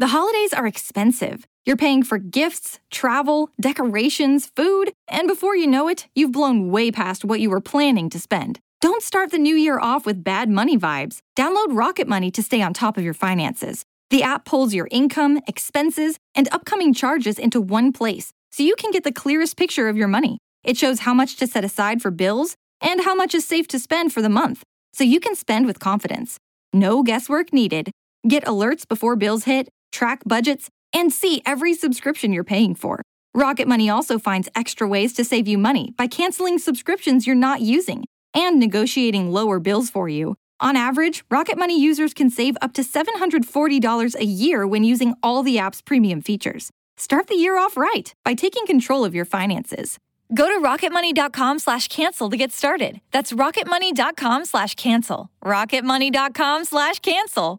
The holidays are expensive. You're paying for gifts, travel, decorations, food, and before you know it, you've blown way past what you were planning to spend. Don't start the new year off with bad money vibes. Download Rocket Money to stay on top of your finances. The app pulls your income, expenses, and upcoming charges into one place, so you can get the clearest picture of your money. It shows how much to set aside for bills and how much is safe to spend for the month, so you can spend with confidence. No guesswork needed. Get alerts before bills hit, track budgets, and see every subscription you're paying for. Rocket Money also finds extra ways to save you money by canceling subscriptions you're not using and negotiating lower bills for you. On average, Rocket Money users can save up to $740 a year when using all the app's premium features. Start the year off right by taking control of your finances. Go to rocketmoney.com/cancel to get started. That's rocketmoney.com/cancel. rocketmoney.com/cancel.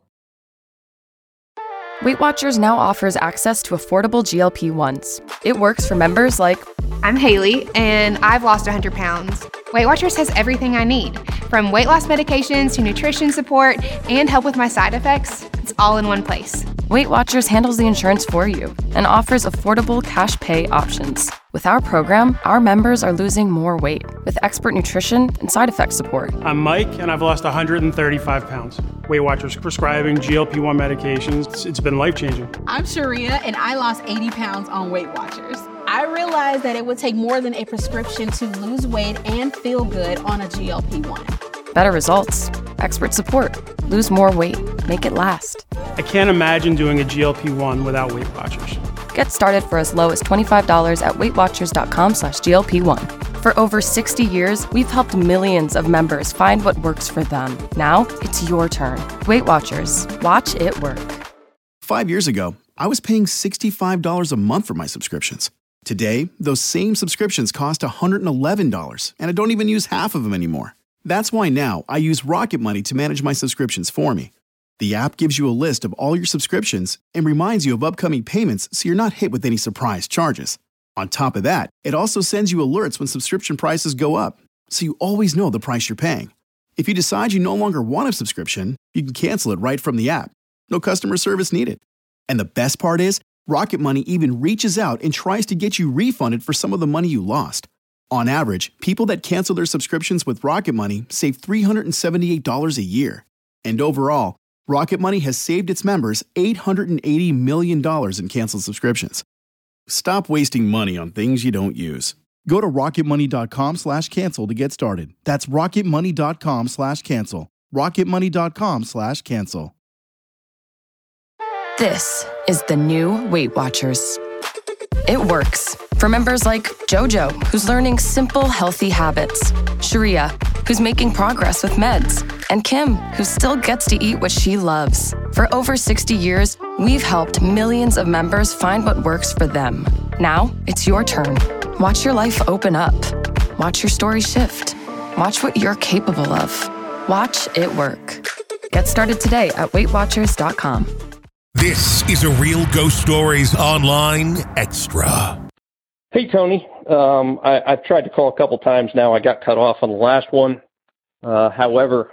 Weight Watchers now offers access to affordable GLP-1s. It works for members like, I'm Haley, and I've lost 100 pounds. Weight Watchers has everything I need, from weight loss medications to nutrition support and help with my side effects. It's all in one place. Weight Watchers handles the insurance for you and offers affordable cash pay options. With our program, our members are losing more weight with expert nutrition and side effect support. I'm Mike, and I've lost 135 pounds. Weight Watchers prescribing GLP-1 medications. It's been life-changing. I'm Sharia, and I lost 80 pounds on Weight Watchers. I realized that it would take more than a prescription to lose weight and feel good on a GLP-1. Better results, expert support, lose more weight, make it last. I can't imagine doing a GLP-1 without Weight Watchers. Get started for as low as $25 at weightwatchers.com/GLP-1. For over 60 years, we've helped millions of members find what works for them. Now, it's your turn. Weight Watchers. Watch it work. 5 years ago, I was paying $65 a month for my subscriptions. Today, those same subscriptions cost $111, and I don't even use half of them anymore. That's why now I use Rocket Money to manage my subscriptions for me. The app gives you a list of all your subscriptions and reminds you of upcoming payments so you're not hit with any surprise charges. On top of that, it also sends you alerts when subscription prices go up, so you always know the price you're paying. If you decide you no longer want a subscription, you can cancel it right from the app. No customer service needed. And the best part is, Rocket Money even reaches out and tries to get you refunded for some of the money you lost. On average, people that cancel their subscriptions with Rocket Money save $378 a year. And overall, Rocket Money has saved its members $880 million in canceled subscriptions. Stop wasting money on things you don't use. Go to rocketmoney.com/cancel to get started. That's rocketmoney.com/cancel. rocketmoney.com/cancel. This is the new Weight Watchers. It works for members like Jojo, who's learning simple, healthy habits, Sharia, who's making progress with meds, and Kim, who still gets to eat what she loves. For over 60 years, we've helped millions of members find what works for them. Now, it's your turn. Watch your life open up. Watch your story shift. Watch what you're capable of. Watch it work. Get started today at WeightWatchers.com. This is a Real Ghost Stories Online Extra. Hey, Tony. I've tried to call a couple times now. I got cut off on the last one. However,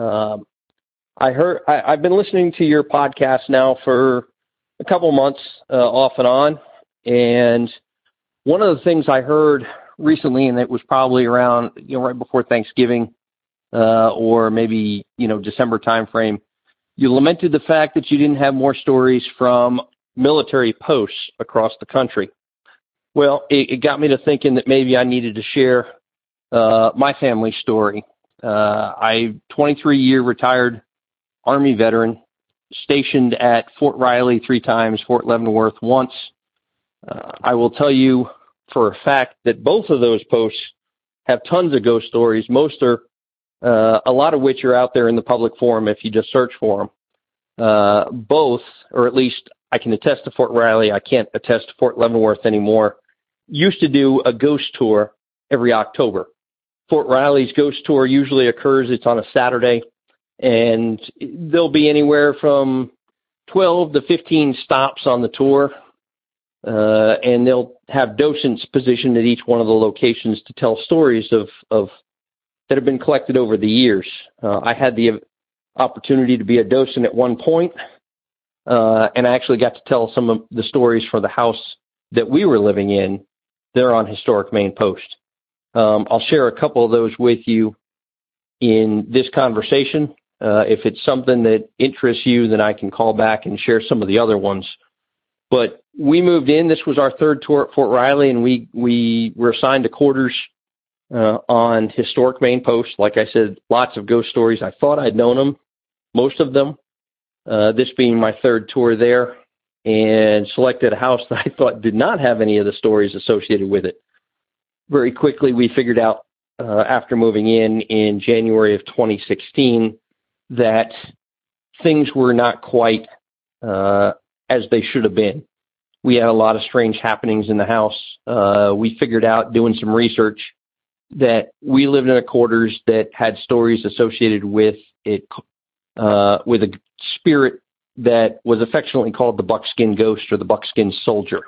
I've been listening to your podcast now for a couple months, off and on. And one of the things I heard recently, and it was probably around, right before Thanksgiving, or maybe, December timeframe, you lamented the fact that you didn't have more stories from military posts across the country. Well, it got me to thinking that maybe I needed to share my family story. I'm 23-year retired Army veteran, stationed at Fort Riley 3 times, Fort Leavenworth once. I will tell you for a fact that both of those posts have tons of ghost stories. Most are, a lot of which are out there in the public forum if you just search for them. Both, or at least I can attest to Fort Riley, I can't attest to Fort Leavenworth anymore, used to do a ghost tour every October. Fort Riley's ghost tour usually occurs, it's on a Saturday, and there'll be anywhere from 12 to 15 stops on the tour, and they'll have docents positioned at each one of the locations to tell stories of that have been collected over the years. I had the opportunity to be a docent at one point, and I actually got to tell some of the stories for the house that we were living in. They're on Historic Maine Post. I'll share a couple of those with you in this conversation. If it's something that interests you, then I can call back and share some of the other ones. But we moved in. This was our third tour at Fort Riley, and we were assigned to quarters on Historic Maine Post. Like I said, lots of ghost stories. I thought I'd known them, most of them. This being my third tour there, and selected a house that I thought did not have any of the stories associated with it. Very quickly, we figured out after moving in January of 2016 that things were not quite as they should have been. We had a lot of strange happenings in the house. We figured out, doing some research, that we lived in a quarters that had stories associated with it, with a spirit that was affectionately called the Buckskin Ghost or the Buckskin Soldier.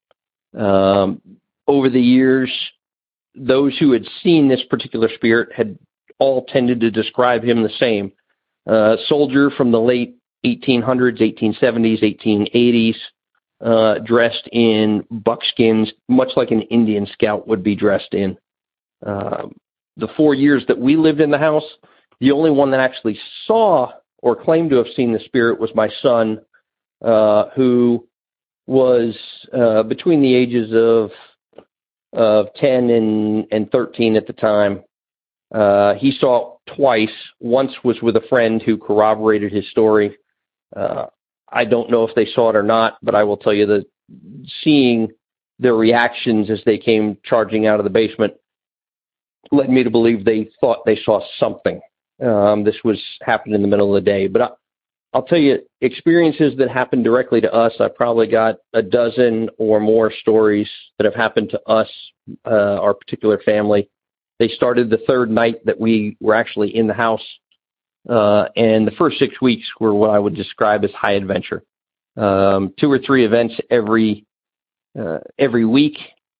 Over the years, those who had seen this particular spirit had all tended to describe him the same. Soldier from the late 1800s, 1870s, 1880s, dressed in buckskins, much like an Indian scout would be dressed in. The 4 years that we lived in the house, the only one that actually saw or claimed to have seen the spirit was my son, who was between the ages of 10 and 13 at the time. He saw it twice. Once was with a friend who corroborated his story. I don't know if they saw it or not, but I will tell you that seeing their reactions as they came charging out of the basement led me to believe they thought they saw something. This was happening in the middle of the day. But I'll tell you, experiences that happened directly to us, I probably got a dozen or more stories that have happened to us, our particular family. They started the third night that we were actually in the house. And the first 6 weeks were what I would describe as high adventure. 2 or 3 events every week.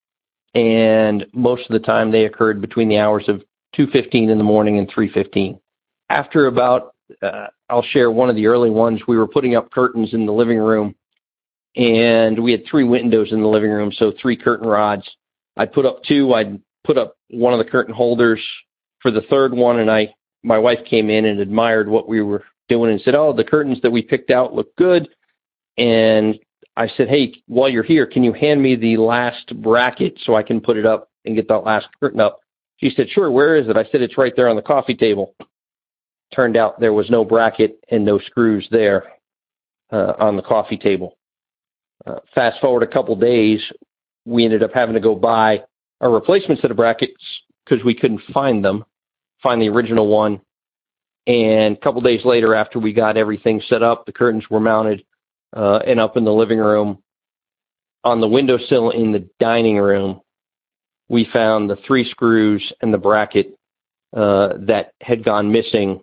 And most of the time they occurred between the hours of 2:15 in the morning and 3:15. After about, I'll share one of the early ones. We were putting up curtains in the living room, and we had 3 windows in the living room, so 3 curtain rods. I'd put up 2. I'd put up one of the curtain holders for the third one, and my wife came in and admired what we were doing and said, "Oh, the curtains that we picked out look good." And I said, "Hey, while you're here, can you hand me the last bracket so I can put it up and get that last curtain up?" She said, "Sure, where is it?" I said, "It's right there on the coffee table." Turned out there was no bracket and no screws there on the coffee table. Fast forward a couple days, we ended up having to go buy a replacement set of brackets because we couldn't find the original one. And a couple days later, after we got everything set up, the curtains were mounted and up in the living room. On the windowsill in the dining room, we found the 3 screws and the bracket that had gone missing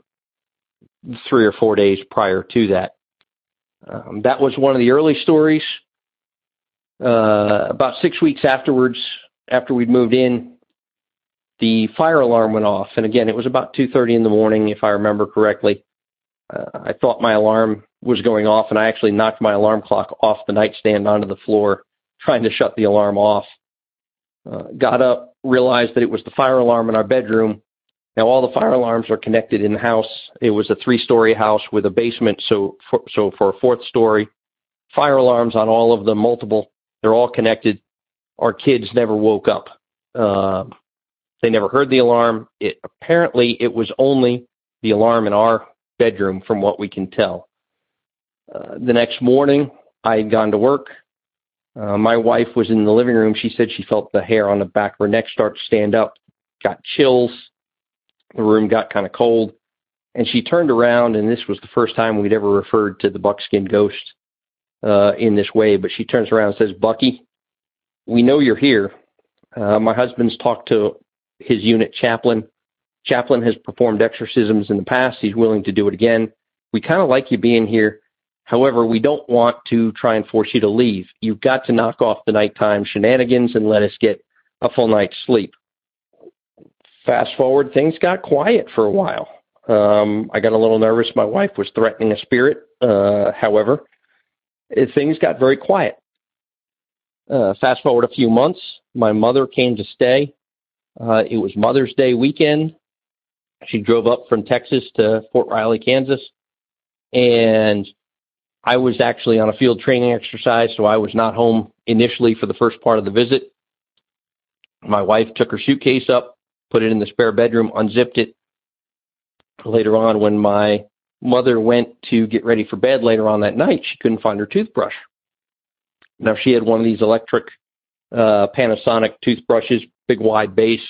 3 or 4 days prior to that. That was one of the early stories. About 6 weeks afterwards, after we'd moved in, the fire alarm went off. And again, it was about 2:30 in the morning, if I remember correctly. I thought my alarm was going off, and I actually knocked my alarm clock off the nightstand onto the floor, trying to shut the alarm off. Got up, realized that it was the fire alarm in our bedroom. Now, all the fire alarms are connected in the house. It was a 3-story house with a basement, so for a 4th story, fire alarms on all of them, multiple. They're all connected. Our kids never woke up. They never heard the alarm. Apparently, it was only the alarm in our bedroom, from what we can tell. The next morning, I had gone to work. My wife was in the living room. She said she felt the hair on the back of her neck start to stand up, got chills. The room got kind of cold, and she turned around, and this was the first time we'd ever referred to the Buckskin Ghost in this way, but she turns around and says, "Bucky, we know you're here. My husband's talked to his unit chaplain. Chaplain has performed exorcisms in the past. He's willing to do it again. We kind of like you being here. However, we don't want to try and force you to leave. You've got to knock off the nighttime shenanigans and let us get a full night's sleep." Fast forward, things got quiet for a while. I got a little nervous. My wife was threatening a spirit. However, things got very quiet. Fast forward a few months, my mother came to stay. It was Mother's Day weekend. She drove up from Texas to Fort Riley, Kansas, and I was actually on a field training exercise, so I was not home initially for the first part of the visit. My wife took her suitcase up, put it in the spare bedroom, unzipped it. Later on, when my mother went to get ready for bed later on that night, she couldn't find her toothbrush. Now, she had one of these electric Panasonic toothbrushes, big wide base.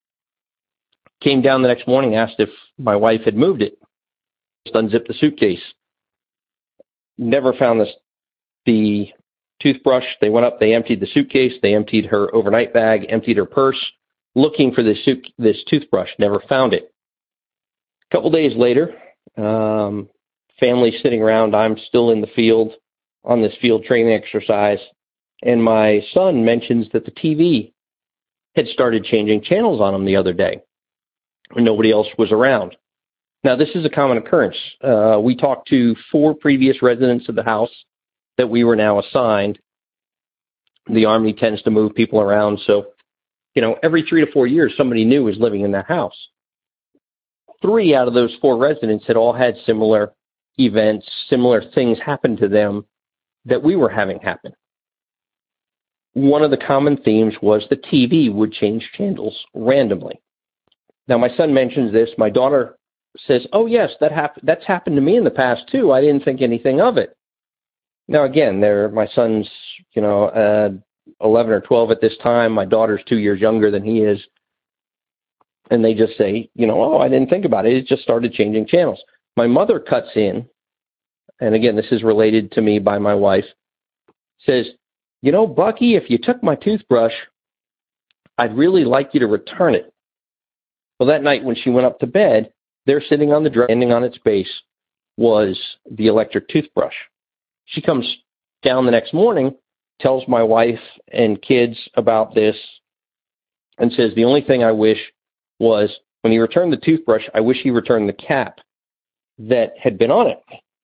Came down the next morning, asked if my wife had moved it. Just unzipped the suitcase. Never found the toothbrush. They went up, they emptied the suitcase, they emptied her overnight bag, emptied her purse, looking for this toothbrush. Never found it. A couple days later, family sitting around. I'm still in the field on this field training exercise, and my son mentions that the TV had started changing channels on him the other day when nobody else was around. Now, this is a common occurrence. We talked to 4 previous residents of the house that we were now assigned. The Army tends to move people around, so, every 3 to 4 years, somebody new is living in that house. 3 out of those 4 residents had all had similar events, similar things happen to them that we were having happen. One of the common themes was the TV would change channels randomly. Now, my son mentions this. My daughter says, oh, yes, that's happened to me in the past, too. I didn't think anything of it. Now, again, my son's, 11 or 12 at this time. My daughter's 2 years younger than he is. And they just say, oh, I didn't think about it. It just started changing channels. My mother cuts in, and again, this is related to me by my wife, says, Bucky, if you took my toothbrush, I'd really like you to return it. Well, that night when she went up to bed, there sitting on the dresser, ending on its base, was the electric toothbrush. She comes down the next morning, tells my wife and kids about this, and says, the only thing I wish was when he returned the toothbrush, I wish he returned the cap that had been on it.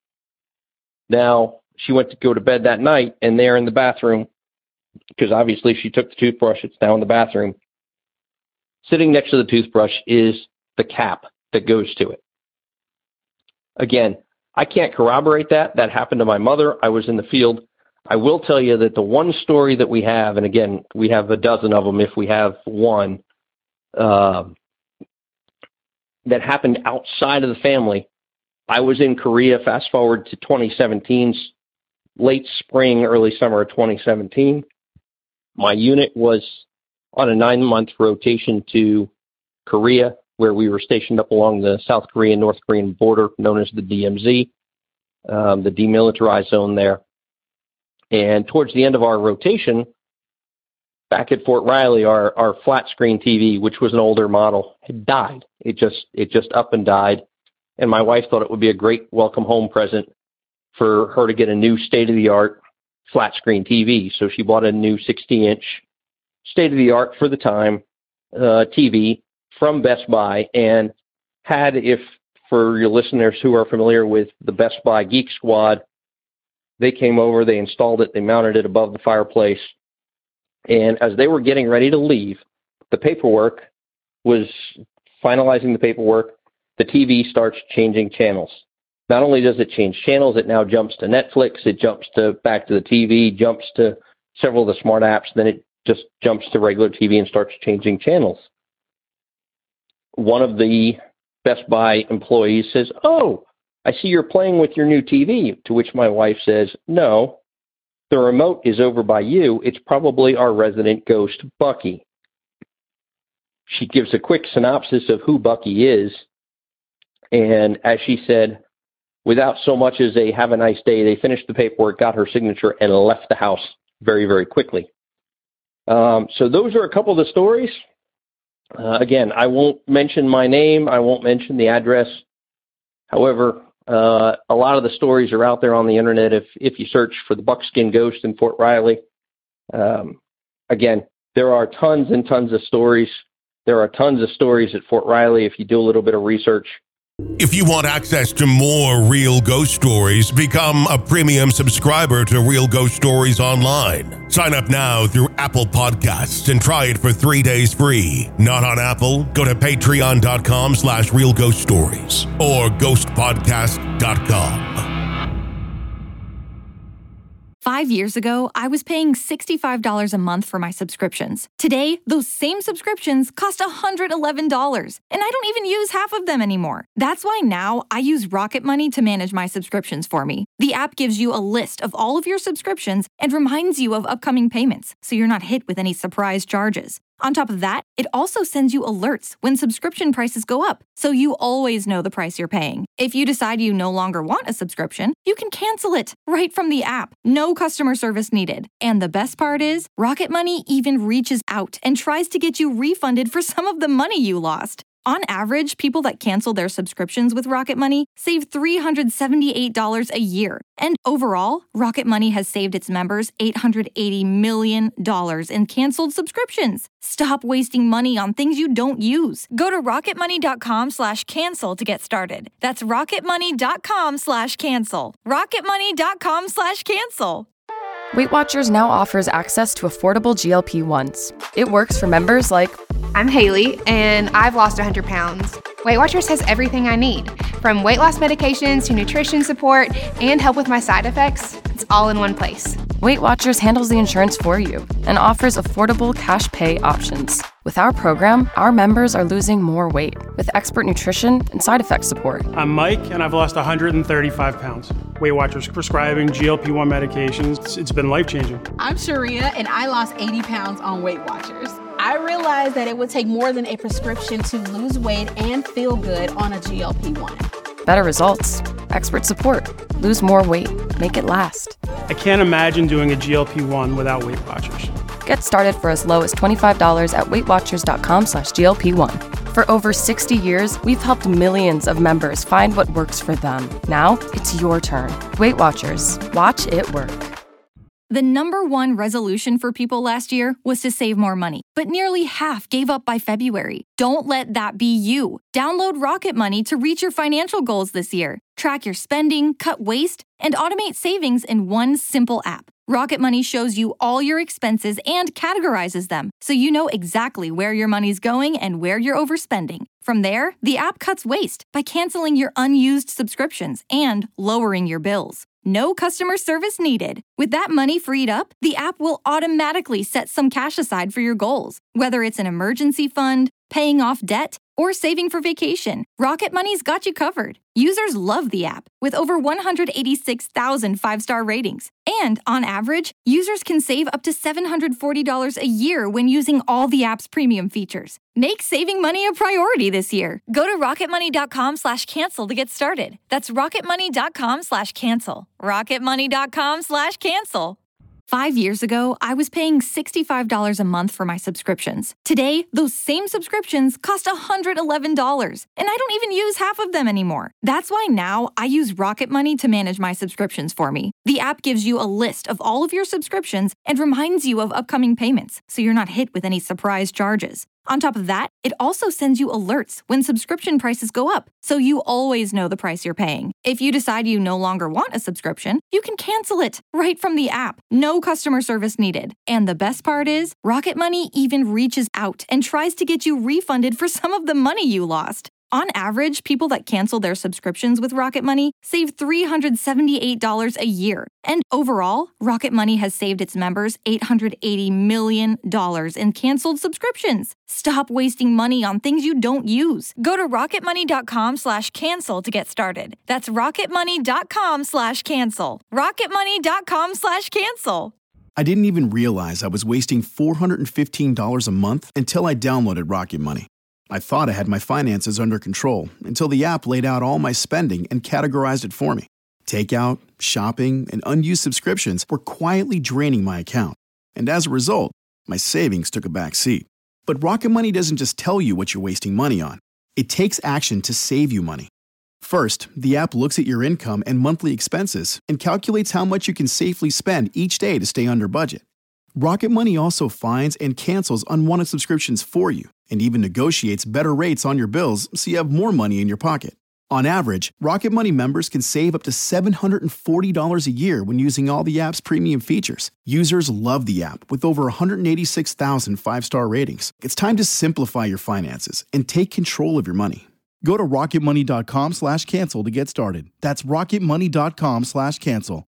Now, she went to go to bed that night, and there in the bathroom, because obviously she took the toothbrush, it's now in the bathroom, sitting next to the toothbrush is the cap that goes to it. Again, I can't corroborate that. That happened to my mother. I was in the field. I will tell you that the one story that we have, and again, we have a dozen of them if we have one, that happened outside of the family. I was in Korea, fast forward to 2017's late spring, early summer of 2017. My unit was on a 9-month rotation to Korea, where we were stationed up along the South Korean, North Korean border, known as the DMZ, the demilitarized zone there. And towards the end of our rotation, back at Fort Riley, our flat screen TV, which was an older model, had died. It just up and died. And my wife thought it would be a great welcome home present for her to get a new state-of-the-art flat screen TV. So she bought a new 60-inch state-of-the-art for the time TV from Best Buy, and had, if for your listeners who are familiar with the Best Buy Geek Squad, they came over, they installed it, they mounted it above the fireplace, and as they were getting ready to leave, the paperwork was finalizing the paperwork, the TV starts changing channels. Not only does it change channels, it now jumps to Netflix, it jumps back to the TV, jumps to several of the smart apps, then it just jumps to regular TV and starts changing channels. One of the Best Buy employees says, oh, I see you're playing with your new TV, to which my wife says, no, the remote is over by you. It's probably our resident ghost, Bucky. She gives a quick synopsis of who Bucky is, and as she said, without so much as a have a nice day, they finished the paperwork, got her signature, and left the house very, very quickly. So those are a couple of the stories. Again, I won't mention my name. I won't mention the address. However, a lot of the stories are out there on the internet if you search for the Buckskin Ghost in Fort Riley. Again, there are tons and tons of stories. There are tons of stories at Fort Riley if you do a little bit of research. If you want access to more Real Ghost Stories, become a premium subscriber to Real Ghost Stories Online. Sign up now through Apple Podcasts and try it for 3 days free. Not on Apple? Go to patreon.com/Real Ghost Stories or ghostpodcast.com. 5 years ago, I was paying $65 a month for my subscriptions. Today, those same subscriptions cost $111, and I don't even use half of them anymore. That's why now I use Rocket Money to manage my subscriptions for me. The app gives you a list of all of your subscriptions and reminds you of upcoming payments, so you're not hit with any surprise charges. On top of that, it also sends you alerts when subscription prices go up, so you always know the price you're paying. If you decide you no longer want a subscription, you can cancel it right from the app. No customer service needed. And the best part is, Rocket Money even reaches out and tries to get you refunded for some of the money you lost. On average, people that cancel their subscriptions with Rocket Money save $378 a year. And overall, Rocket Money has saved its members $880 million in canceled subscriptions. Stop wasting money on things you don't use. Go to rocketmoney.com/cancel to get started. That's rocketmoney.com/cancel. rocketmoney.com/cancel. Weight Watchers now offers access to affordable GLP-1s. It works for members like, I'm Haley, and I've lost 100 pounds. Weight Watchers has everything I need, from weight loss medications to nutrition support and help with my side effects. It's all in one place. Weight Watchers handles the insurance for you and offers affordable cash pay options. With our program, our members are losing more weight with expert nutrition and side effect support. I'm Mike, and I've lost 135 pounds. Weight Watchers prescribing GLP-1 medications. It's been life-changing. I'm Sharia, and I lost 80 pounds on Weight Watchers. I realized that it would take more than a prescription to lose weight and feel good on a GLP-1. Better results, expert support, lose more weight, make it last. I can't imagine doing a GLP-1 without Weight Watchers. Get started for as low as $25 at weightwatchers.com/GLP-1. For over 60 years, we've helped millions of members find what works for them. Now, it's your turn. Weight Watchers. Watch it work. The number one resolution for people last year was to save more money, but nearly half gave up by February. Don't let that be you. Download Rocket Money to reach your financial goals this year. Track your spending, cut waste, and automate savings in one simple app. Rocket Money shows you all your expenses and categorizes them, so you know exactly where your money's going and where you're overspending. From there, the app cuts waste by canceling your unused subscriptions and lowering your bills. No customer service needed. With that money freed up, the app will automatically set some cash aside for your goals, whether it's an emergency fund, paying off debt, or saving for vacation. Rocket Money's got you covered. Users love the app, with over 186,000 five-star ratings. And on average, users can save up to $740 a year when using all the app's premium features. Make saving money a priority this year. Go to rocketmoney.com/cancel to get started. That's rocketmoney.com/cancel. rocketmoney.com/cancel. 5 years ago, I was paying $65 a month for my subscriptions. Today, those same subscriptions cost $111, and I don't even use half of them anymore. That's why now I use Rocket Money to manage my subscriptions for me. The app gives you a list of all of your subscriptions and reminds you of upcoming payments, so you're not hit with any surprise charges. On top of that, it also sends you alerts when subscription prices go up, so you always know the price you're paying. If you decide you no longer want a subscription, you can cancel it right from the app. No customer service needed. And the best part is, Rocket Money even reaches out and tries to get you refunded for some of the money you lost. On average, people that cancel their subscriptions with Rocket Money save $378 a year. And overall, Rocket Money has saved its members $880 million in canceled subscriptions. Stop wasting money on things you don't use. Go to rocketmoney.com/cancel to get started. That's rocketmoney.com/cancel. rocketmoney.com/cancel. I didn't even realize I was wasting $415 a month until I downloaded Rocket Money. I thought I had my finances under control until the app laid out all my spending and categorized it for me. Takeout, shopping, and unused subscriptions were quietly draining my account. And as a result, my savings took a back seat. But Rocket Money doesn't just tell you what you're wasting money on. It takes action to save you money. First, the app looks at your income and monthly expenses and calculates how much you can safely spend each day to stay under budget. Rocket Money also finds and cancels unwanted subscriptions for you and even negotiates better rates on your bills so you have more money in your pocket. On average, Rocket Money members can save up to $740 a year when using all the app's premium features. Users love the app with over 186,000 five-star ratings. It's time to simplify your finances and take control of your money. Go to rocketmoney.com/cancel to get started. That's rocketmoney.com/cancel.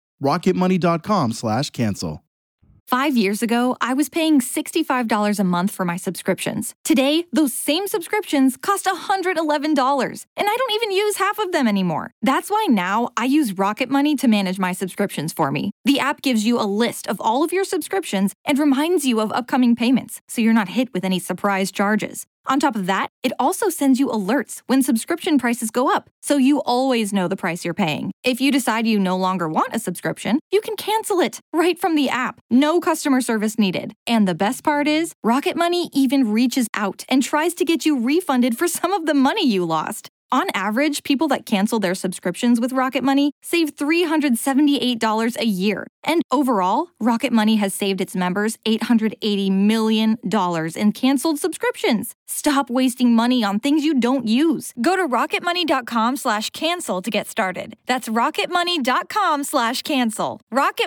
rocketmoney.com/cancel. 5 years ago, I was paying $65 a month for my subscriptions. Today, those same subscriptions cost $111, and I don't even use half of them anymore. That's why now I use Rocket Money to manage my subscriptions for me. The app gives you a list of all of your subscriptions and reminds you of upcoming payments, so you're not hit with any surprise charges. On top of that, it also sends you alerts when subscription prices go up, so you always know the price you're paying. If you decide you no longer want a subscription, you can cancel it right from the app. No customer service needed. And the best part is, Rocket Money even reaches out and tries to get you refunded for some of the money you lost. On average, people that cancel their subscriptions with Rocket Money save $378 a year. And overall, Rocket Money has saved its members $880 million in canceled subscriptions. Stop wasting money on things you don't use. Go to rocketmoney.com/cancel to get started. That's rocketmoney.com/cancel.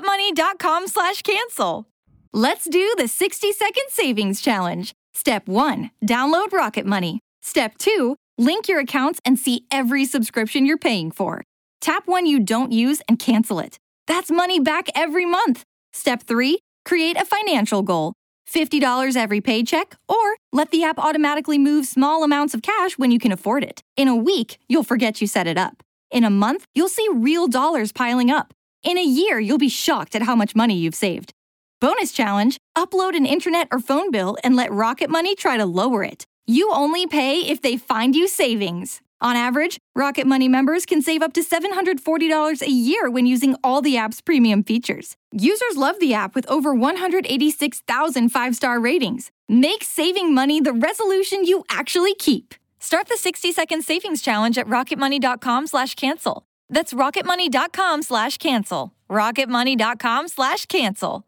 rocketmoney.com/cancel. Let's do the 60-second savings challenge. Step 1, download Rocket Money. Step 2, link your accounts and see every subscription you're paying for. Tap one you don't use and cancel it. That's money back every month. Step 3, create a financial goal. $50 every paycheck, or let the app automatically move small amounts of cash when you can afford it. In a week, you'll forget you set it up. In a month, you'll see real dollars piling up. In a year, you'll be shocked at how much money you've saved. Bonus challenge, upload an internet or phone bill and let Rocket Money try to lower it. You only pay if they find you savings. On average, Rocket Money members can save up to $740 a year when using all the app's premium features. Users love the app with over 186,000 five-star ratings. Make saving money the resolution you actually keep. Start the 60-second savings challenge at rocketmoney.com/cancel. That's rocketmoney.com/cancel. rocketmoney.com/cancel.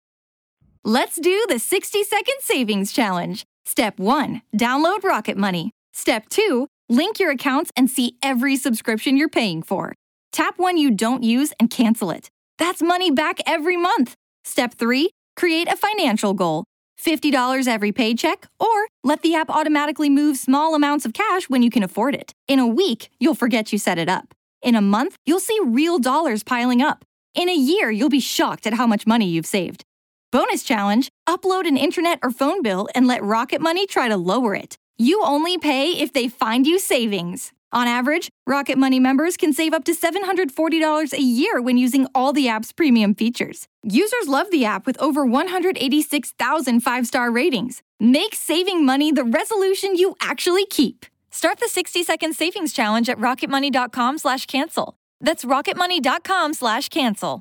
Let's do the 60-second savings challenge. Step 1, download Rocket Money. Step 2, link your accounts and see every subscription you're paying for. Tap one you don't use and cancel it. That's money back every month. Step 3, create a financial goal. $50 every paycheck, or let the app automatically move small amounts of cash when you can afford it. In a week, you'll forget you set it up. In a month, you'll see real dollars piling up. In a year, you'll be shocked at how much money you've saved. Bonus challenge, upload an internet or phone bill and let Rocket Money try to lower it. You only pay if they find you savings. On average, Rocket Money members can save up to $740 a year when using all the app's premium features. Users love the app with over 186,000 five-star ratings. Make saving money the resolution you actually keep. Start the 60-second savings challenge at rocketmoney.com/cancel. That's rocketmoney.com/cancel.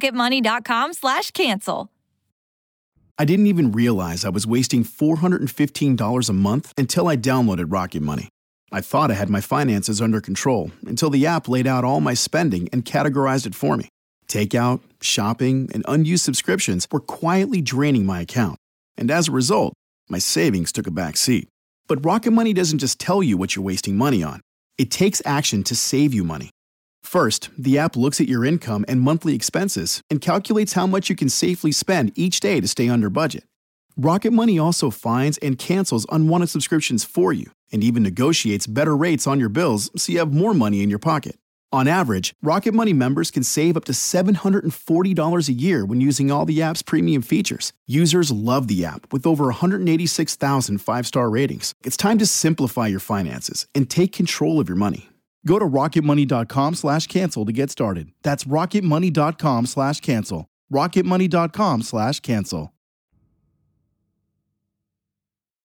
rocketmoney.com/cancel. I didn't even realize I was wasting $415 a month until I downloaded Rocket Money. I thought I had my finances under control until the app laid out all my spending and categorized it for me. Takeout, shopping, and unused subscriptions were quietly draining my account. And as a result, my savings took a back seat. But Rocket Money doesn't just tell you what you're wasting money on. It takes action to save you money. First, the app looks at your income and monthly expenses and calculates how much you can safely spend each day to stay under budget. Rocket Money also finds and cancels unwanted subscriptions for you and even negotiates better rates on your bills so you have more money in your pocket. On average, Rocket Money members can save up to $740 a year when using all the app's premium features. Users love the app with over 186,000 five-star ratings. It's time to simplify your finances and take control of your money. Go to rocketmoney.com/cancel to get started. That's rocketmoney.com/cancel. rocketmoney.com/cancel.